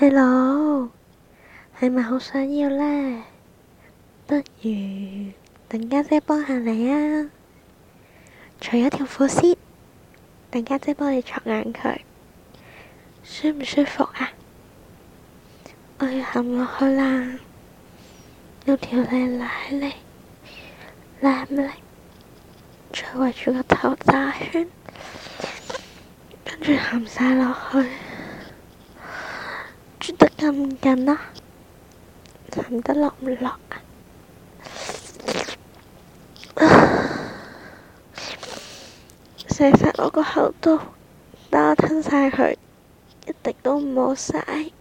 Hello，係咪好想要呢？不如等家姐幫下你啊！除咗條褲先，等家姐幫你戳硬佢，舒唔舒服啊？我要含落去啦，有條脷奶嚟，舐嚟，再圍住個頭打圈，跟住含晒落去，啜得咁緊啊！含得落唔落啊？射晒我個口度，等我吞晒佢，一滴都唔好嘥。